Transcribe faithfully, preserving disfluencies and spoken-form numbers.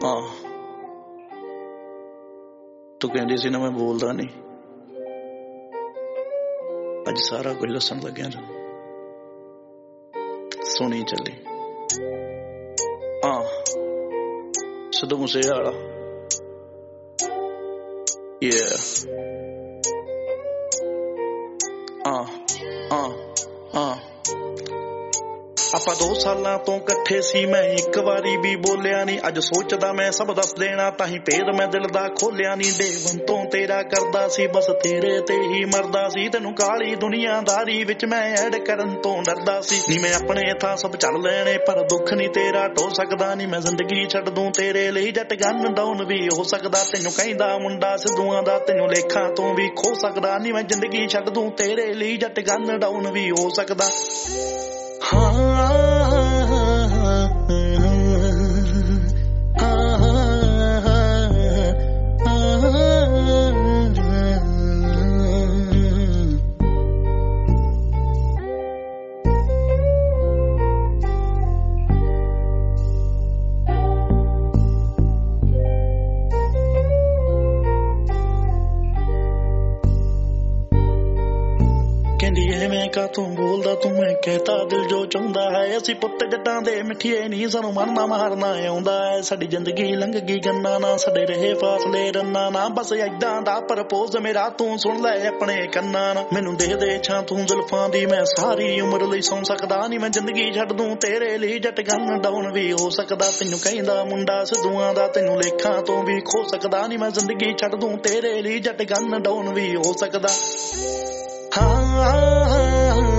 हाँ तू कहती सी ना मैं बोलदा नहीं, अज सारा कुछ दसन लग्या ना, सुनी चली। हाँ सिद्धू मूसेवाला yeah हाँ हाँ हाँ ਆਪਾਂ दो सालां तो कट्ठे सी, मैं एक वारी भी बोलिया नहीं। अज सोचदा मैं सब दस देना, ताही भेद मैं दिल दा खोलिया नहीं। देवन तो तेरा करदा सी, बस तेरे ते ही मरदा सी। तैनू काली दुनियादारी विच मैं ऐड करन तो डरदा सी। नी मैं अपने थां सब चल लेने, पर दुख नहीं तेरा ढो सकदा। नी मैं जिंदगी छड्ड दूं तेरे लई, जट गन डाउन भी हो सकदा। तैनू कहंदा मुंडा सिद्धूआं दा, तैनू लेखां तो भी खो सकदा। नी मैं जिंदगी छड्ड दूं तेरे लई, जट गन डाउन भी हो सकदा। का तू बोलदा तू, मैं कहता दिल जो चाहुंदा है। असी पुत्त जट्टां दे मिठिए नहीं, सानू मरना मारना आउंदा है। साडी जिंदगी लंघ गई गन्ना ना, साडे रहे फासले रन्ना ना। बस इदां दा प्रपोज मेरा तू सुन ले अपने कन्ना ना। मैनू दे दे छां तू जुल्फां दी, मैं सारी उम्र लई सौं सकदा। नहीं मैं जिंदगी छड्ड दूं तेरे लई, जट गन डाउन भी हो सकदा। तैनू कहंदा मुंडा सिद्धूआं दा, तैनू लेखां तो भी खो सकदा। नहीं मैं जिंदगी छड्ड दूं तेरे लई, जट गन डाउन भी हो सकदा। हाँ